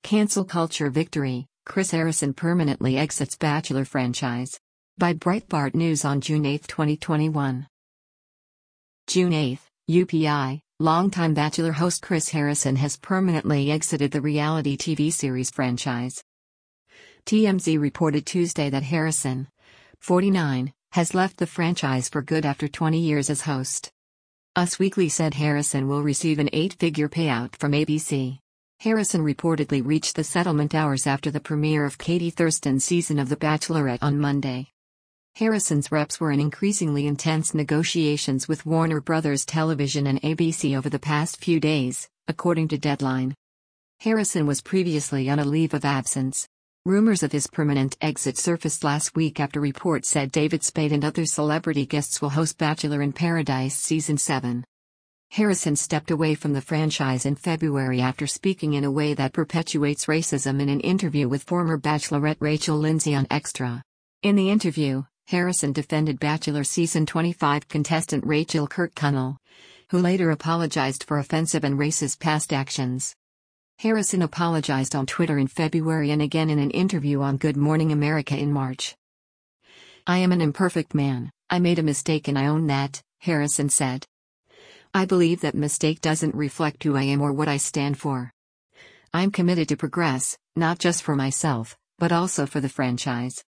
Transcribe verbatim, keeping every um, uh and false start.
Cancel culture victory, Chris Harrison permanently exits Bachelor franchise. By Breitbart News on June eighth, twenty twenty-one. June eighth, U P I, longtime Bachelor host Chris Harrison has permanently exited the reality T V series franchise. T M Z reported Tuesday that Harrison, forty-nine, has left the franchise for good after twenty years as host. Us Weekly said Harrison will receive an eight-figure payout from A B C. Harrison reportedly reached the settlement hours after the premiere of Katie Thurston's season of The Bachelorette on Monday. Harrison's reps were in increasingly intense negotiations with Warner Brothers Television and A B C over the past few days, according to Deadline. Harrison was previously on a leave of absence. Rumors of his permanent exit surfaced last week after reports said David Spade and other celebrity guests will host Bachelor in Paradise Season seven. Harrison stepped away from the franchise in February after speaking in a way that perpetuates racism in an interview with former Bachelorette Rachel Lindsay on Extra. In the interview, Harrison defended Bachelor Season twenty-five contestant Rachel Kirkconnell, who later apologized for offensive and racist past actions. Harrison apologized on Twitter in February and again in an interview on Good Morning America in March. "I am an imperfect man, I made a mistake and I own that," Harrison said. "I believe that mistake doesn't reflect who I am or what I stand for. I'm committed to progress, not just for myself, but also for the franchise."